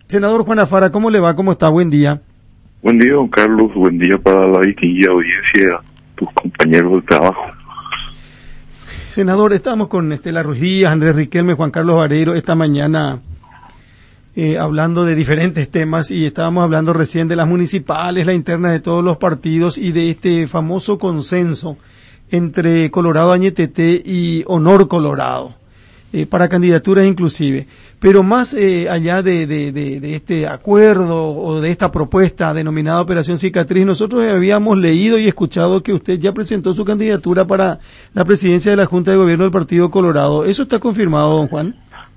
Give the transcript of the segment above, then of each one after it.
Senador Juan Afara, ¿cómo le va? ¿Cómo está? Buen día. Buen día, don Carlos. Buen día para la distinguida audiencia, tus compañeros de trabajo. Senador, estamos con Estela Ruiz Díaz, Andrés Riquelme, Juan Carlos Vareiro esta mañana hablando de diferentes temas y estábamos hablando recién de las municipales, la interna de todos los partidos y de este famoso consenso entre Colorado Añetete y Honor Colorado. Para candidaturas inclusive, pero más allá de este acuerdo o de esta propuesta denominada Operación Cicatriz, nosotros habíamos leído y escuchado que usted ya presentó su candidatura para la presidencia de la Junta de Gobierno del Partido Colorado. ¿Eso está confirmado, don Juan?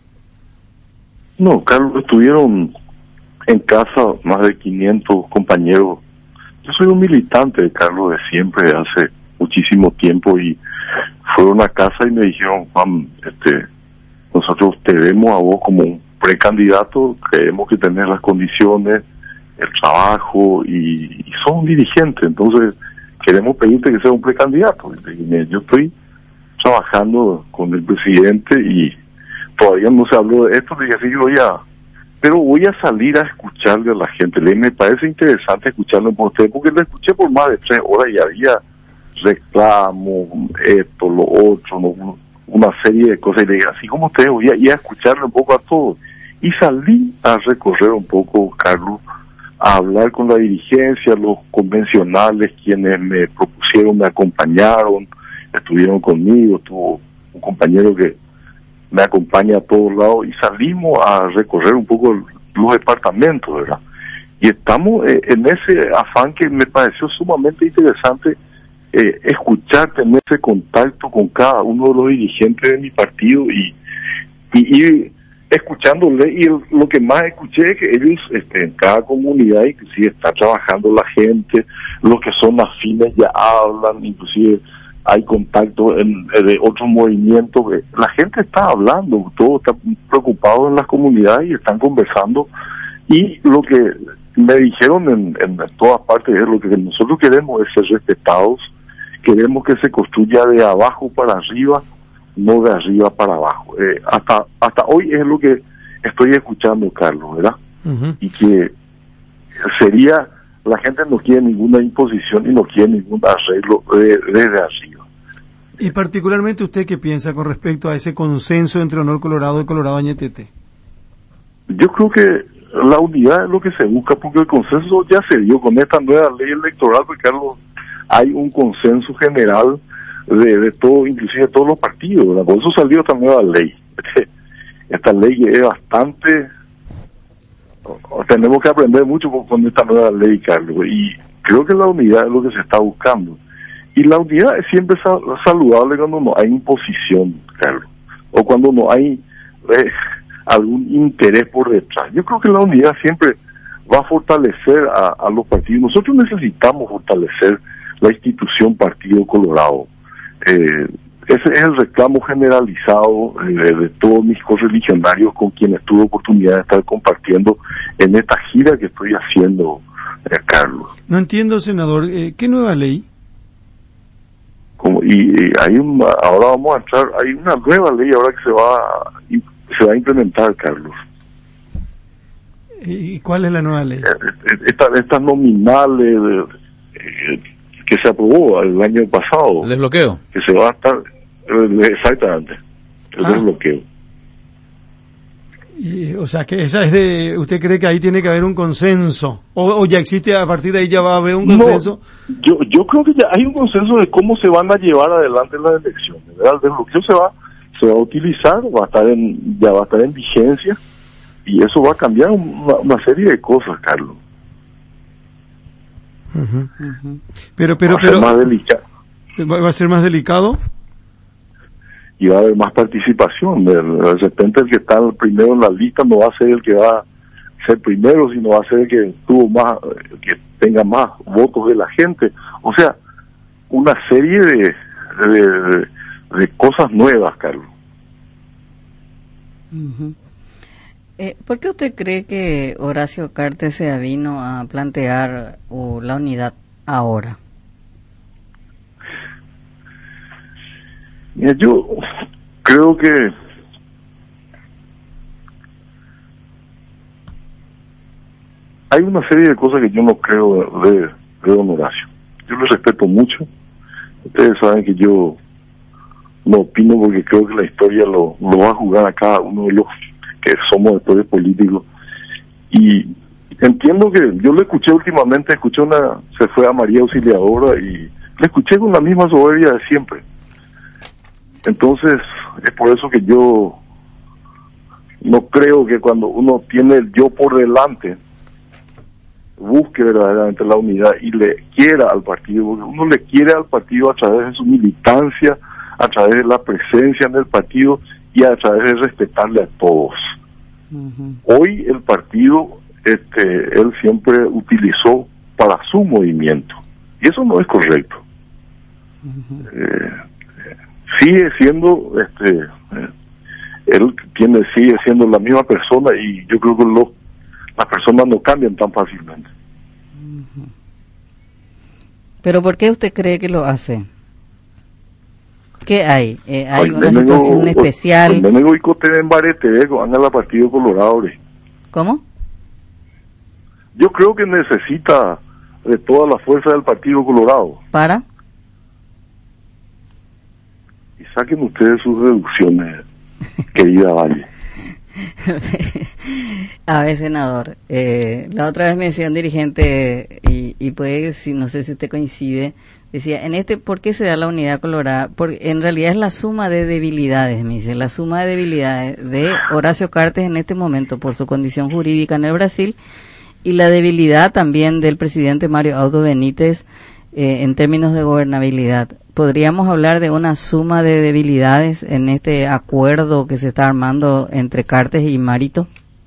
No, Carlos, estuvieron en casa más de 500 compañeros. Yo soy un militante de Carlos de siempre, hace muchísimo tiempo, y fueron a casa y me dijeron, Juan, nosotros te vemos a vos como un precandidato, creemos que tenés las condiciones, el trabajo y sos un dirigente, entonces queremos pedirte que seas un precandidato. Yo estoy trabajando con el presidente y todavía no se habló de esto, dije, sí, pero voy a salir a escucharle a la gente. Me parece interesante escucharlo por usted, porque lo escuché por más de 3 horas y había reclamos, esto, lo otro, una serie de cosas, y le dije, así como ustedes, voy a ir a escucharle un poco a todos. Y salí a recorrer un poco, Carlos, a hablar con la dirigencia, los convencionales, quienes me propusieron, me acompañaron, estuvieron conmigo, estuvo un compañero que me acompaña a todos lados, y salimos a recorrer un poco los departamentos, ¿verdad? Y estamos en ese afán que me pareció sumamente interesante, escuchar, tener ese contacto con cada uno de los dirigentes de mi partido y escuchándole, y lo que más escuché es que ellos en cada comunidad inclusive está trabajando la gente, los que son afines ya hablan, inclusive hay contacto de otros movimientos, la gente está hablando, todos están preocupados en las comunidades y están conversando, y lo que me dijeron en todas partes es lo que nosotros queremos es ser respetados. Queremos que se construya de abajo para arriba, no de arriba para abajo. Hasta hoy es lo que estoy escuchando, Carlos, ¿verdad? Uh-huh. Y que sería, la gente no quiere ninguna imposición y no quiere ningún arreglo desde arriba. Y particularmente, ¿usted qué piensa con respecto a ese consenso entre Honor Colorado y Colorado Añetete? Yo creo que la unidad es lo que se busca, porque el consenso ya se dio con esta nueva ley electoral, porque, Carlos, hay un consenso general de todo, inclusive de todos los partidos, ¿verdad? Por eso salió esta nueva ley. Esta ley es bastante... Tenemos que aprender mucho con esta nueva ley, Carlos, y creo que la unidad es lo que se está buscando. Y la unidad es siempre saludable cuando no hay imposición, Carlos, o cuando no hay algún interés por detrás. Yo creo que la unidad siempre va a fortalecer a los partidos. Nosotros necesitamos fortalecer la institución Partido Colorado. Ese es el reclamo generalizado de todos mis correligionarios con quienes tuve oportunidad de estar compartiendo en esta gira que estoy haciendo, Carlos. No entiendo, senador, ¿qué nueva ley? Ahora vamos a entrar, hay una nueva ley ahora que se va a implementar, Carlos. ¿Y cuál es la nueva ley? Estas nominales que se aprobó el año pasado. ¿El desbloqueo? Que se va a estar, exactamente, el desbloqueo. O sea, que esa es ¿usted cree que ahí tiene que haber un consenso? ¿O ya existe, a partir de ahí ya va a haber un consenso? No, yo creo que ya hay un consenso de cómo se van a llevar adelante las elecciones, ¿verdad? El desbloqueo se va a utilizar, ya va a estar en vigencia, y eso va a cambiar una serie de cosas, Carlos. Uh-huh, uh-huh. Pero va a ser más delicado. ¿Va a ser más delicado? Y va a haber más participación. De repente el que está primero en la lista no va a ser el que va a ser primero, sino va a ser el que que tenga más votos de la gente. O sea, una serie de cosas nuevas, Carlos. Uh-huh. ¿Por qué usted cree que Horacio Cartes se avino a plantear la unidad ahora? Yo creo que hay una serie de cosas que yo no creo de don Horacio. Yo lo respeto mucho. Ustedes saben que yo no opino porque creo que la historia lo va a jugar a cada uno de los que somos actores políticos. Y entiendo que yo lo escuché últimamente, se fue a María Auxiliadora y le escuché con la misma soberbia de siempre. Entonces, es por eso que yo no creo que cuando uno tiene el yo por delante, busque verdaderamente la unidad y le quiera al partido, porque uno le quiere al partido a través de su militancia, a través de la presencia en el partido y a través de respetarle a todos. Uh-huh. Hoy el partido, él siempre utilizó para su movimiento, y eso no es correcto. Uh-huh. Sigue siendo, él sigue siendo la misma persona, y yo creo que las personas no cambian tan fácilmente. Uh-huh. ¿Pero por qué usted cree que lo hace? ¿Qué hay? ¿Hay una situación especial? Partido Colorado. ¿Cómo? Yo creo que necesita de toda la fuerza del Partido Colorado. ¿Para? Y saquen ustedes sus deducciones, querida Valle. A ver, senador, la otra vez me decía un dirigente, y pues, no sé si usted coincide, decía, ¿por qué se da la unidad colorada? Porque en realidad es la suma de debilidades, me dice, la suma de debilidades de Horacio Cartes en este momento por su condición jurídica en el Brasil, y la debilidad también del presidente Mario Abdo Benítez en términos de gobernabilidad. ¿Podríamos hablar de una suma de debilidades en este acuerdo que se está armando entre Cartes y Marito?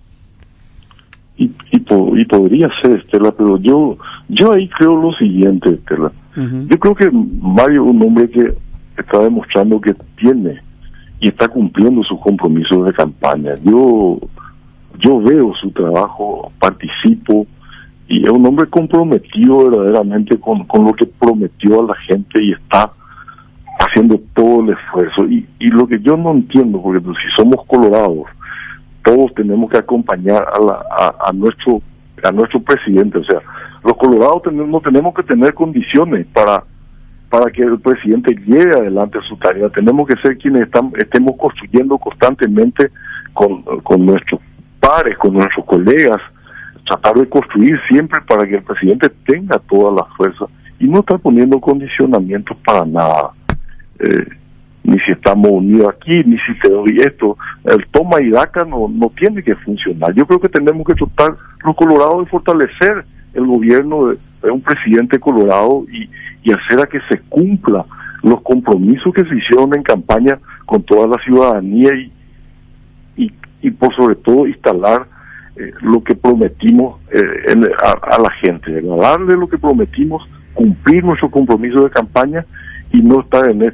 Y podría ser, Estela, pero yo ahí creo lo siguiente, Estela. Uh-huh. Yo creo que Mario es un hombre que está demostrando que tiene y está cumpliendo sus compromisos de campaña. Yo veo su trabajo, participo, y es un hombre comprometido verdaderamente con lo que prometió a la gente y está haciendo todo el esfuerzo. Y lo que yo no entiendo, porque si somos colorados, todos tenemos que acompañar a nuestro presidente. O sea, los colorados no tenemos que tener condiciones para que el presidente lleve adelante su tarea. Tenemos que ser quienes estemos construyendo constantemente con nuestros pares, con nuestros colegas, tratar de construir siempre para que el presidente tenga toda la fuerza y no estar poniendo condicionamientos para nada. Ni si estamos unidos aquí, ni si te doy esto. El toma y daca no tiene que funcionar. Yo creo que tenemos que tratar los colorados de fortalecer el gobierno de un presidente colorado y hacer a que se cumpla los compromisos que se hicieron en campaña con toda la ciudadanía y por sobre todo instalar lo que prometimos a la gente, ¿verdad? Darle lo que prometimos, cumplir nuestro compromiso de campaña y no estar en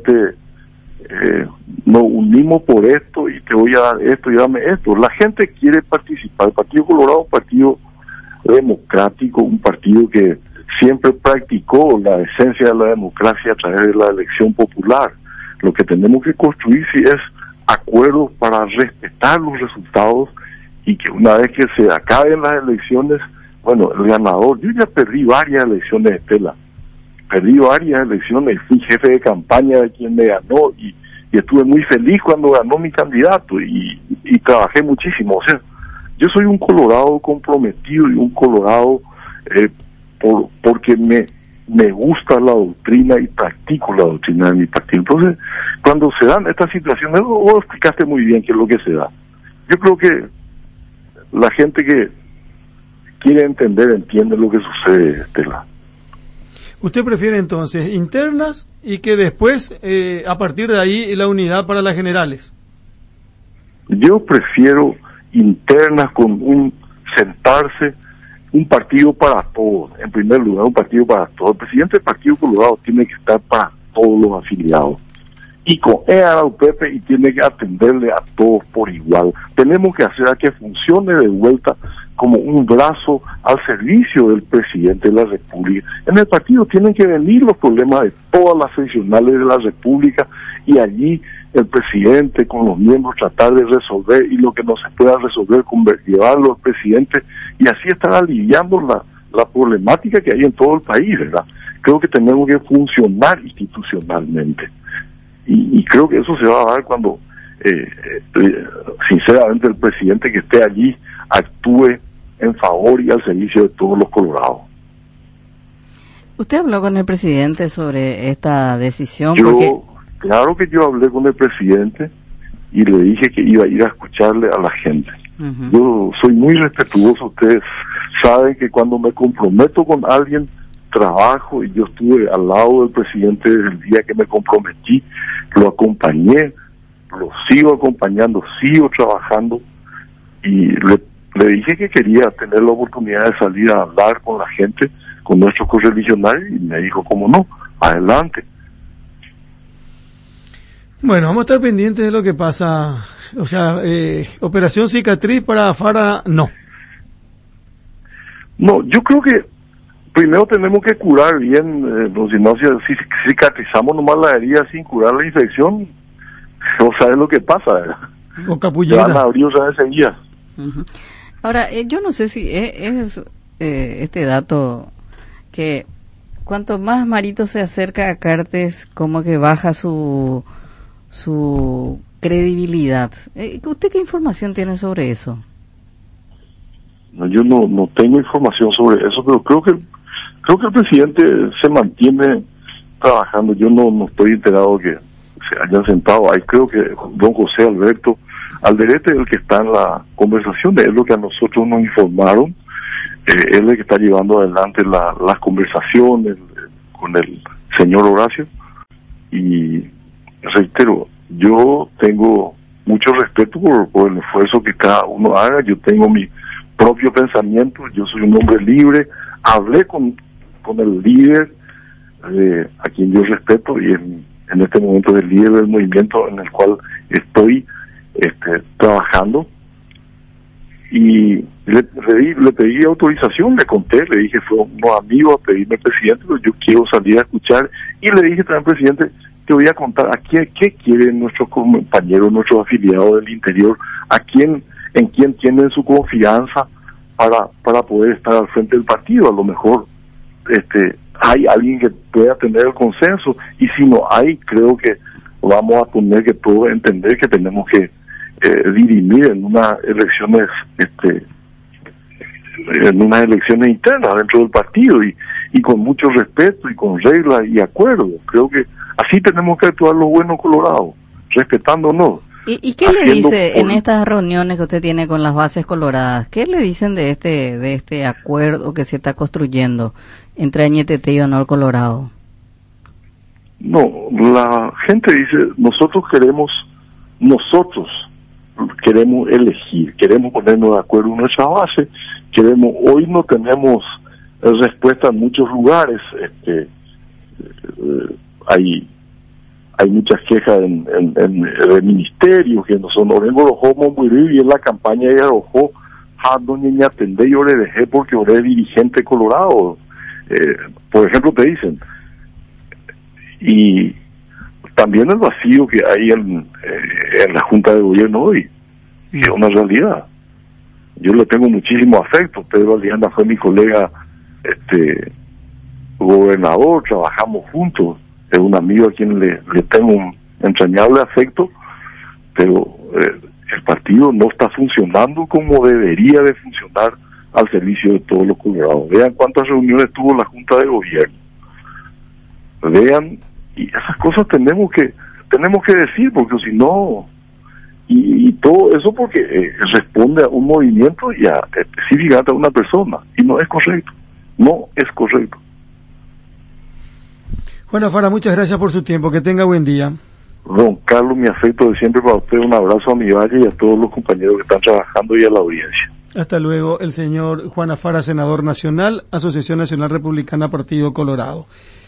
nos unimos por esto y te voy a dar esto y dame esto. La gente quiere participar. El Partido Colorado es un partido democrático, un partido que siempre practicó la esencia de la democracia a través de la elección popular. Lo que tenemos que construir sí es acuerdos para respetar los resultados y que una vez que se acaben las elecciones, bueno, el ganador, yo ya perdí varias elecciones, Estela, fui jefe de campaña de quien me ganó y estuve muy feliz cuando ganó mi candidato y trabajé muchísimo. O sea, yo soy un colorado comprometido y un colorado porque me gusta la doctrina y practico la doctrina de mi partido. Entonces, cuando se dan estas situaciones, vos explicaste muy bien qué es lo que se da. Yo creo que la gente que quiere entender, entiende lo que sucede, Estela. ¿Usted prefiere entonces internas y que después, a partir de ahí, la unidad para las generales? Yo prefiero internas con sentarse, un partido para todos. En primer lugar, un partido para todos. El presidente del Partido Colorado tiene que estar para todos los afiliados. Y con EAUPEPE y tiene que atenderle a todos por igual. Tenemos que hacer a que funcione de vuelta como un brazo al servicio del presidente de la República. En el partido tienen que venir los problemas de todas las seccionales de la República y allí el presidente con los miembros tratar de resolver y lo que no se pueda resolver, llevarlo al presidente y así estar aliviando la problemática que hay en todo el país, ¿verdad? Creo que tenemos que funcionar institucionalmente. Y creo que eso se va a dar cuando, sinceramente, el presidente que esté allí actúe en favor y al servicio de todos los colorados. ¿Usted habló con el presidente sobre esta decisión? Claro que yo hablé con el presidente y le dije que iba a ir a escucharle a la gente. Uh-huh. Yo soy muy respetuoso, ustedes saben que cuando me comprometo con alguien, trabajo, y yo estuve al lado del presidente desde el día que me comprometí, lo acompañé, lo sigo acompañando, sigo trabajando, y le dije que quería tener la oportunidad de salir a hablar con la gente, con nuestros correligionarios, y me dijo, ¿cómo no? Adelante. Bueno, vamos a estar pendientes de lo que pasa. O sea, operación cicatriz para Fara, no. No, yo creo que primero tenemos que curar bien, si cicatrizamos nomás la herida sin curar la infección, no sabes lo que pasa, ¿verdad? O capullera. Van a abrir otra vez seguidas. Uh-huh. Ahora, yo no sé si es este dato que cuanto más Marito se acerca a Cartes, como que baja su credibilidad. ¿Usted qué información tiene sobre eso? No, yo no tengo información sobre eso, pero creo que el presidente se mantiene trabajando. Yo no estoy enterado que se hayan sentado ahí. Creo que don José Alberto Alderete es el que está en la conversación, es lo que a nosotros nos informaron. Él es el que está llevando adelante las conversaciones con el señor Horacio. Y reitero, yo tengo mucho respeto por el esfuerzo que cada uno haga. Yo tengo mi propio pensamiento, yo soy un hombre libre. Hablé con el líder, a quien yo respeto, y en este momento es el líder del movimiento en el cual estoy trabajando, y le pedí autorización, le conté, le dije, fue unos amigos a pedirme, presidente, pero yo quiero salir a escuchar, y le dije también, presidente, te voy a contar qué quieren nuestros compañeros, nuestros afiliados del interior, en quién tienen su confianza para poder estar al frente del partido. A lo mejor hay alguien que pueda tener el consenso, y si no hay, creo que vamos a tener que todos entender que tenemos que dirimir en unas elecciones internas dentro del partido, y con mucho respeto y con reglas y acuerdos. Creo que así tenemos que actuar los buenos colorados, respetándonos. ¿Y qué le dice en estas reuniones que usted tiene con las bases coloradas? ¿Qué le dicen de este acuerdo que se está construyendo entre AñTT y Honor Colorado? No, la gente dice, nosotros queremos elegir, queremos ponernos de acuerdo en nuestra base, hoy no tenemos respuesta en muchos lugares, hay muchas quejas en el ministerio, que no son Orengo Rojó, Monbuirí, y en la campaña de Rojó, doña Ñatendé, yo le dejé porque oré dirigente colorado, por ejemplo, te dicen. Y también el vacío que hay en la Junta de Gobierno hoy, es una realidad. Yo le tengo muchísimo afecto. Pedro Alianda fue mi colega gobernador, trabajamos juntos, es un amigo a quien le tengo un entrañable afecto, pero el partido no está funcionando como debería de funcionar al servicio de todos los colorados. Vean cuántas reuniones tuvo la Junta de Gobierno. Vean, y esas cosas tenemos que decir, porque si no, y todo eso porque responde a un movimiento y específicamente a una persona, y no es correcto. Juan Fara, muchas gracias por su tiempo, que tenga buen día. Don Carlos, mi afecto de siempre para usted, un abrazo a mi valle y a todos los compañeros que están trabajando y a la audiencia. Hasta luego, el señor Juan Fara, senador nacional, Asociación Nacional Republicana, Partido Colorado.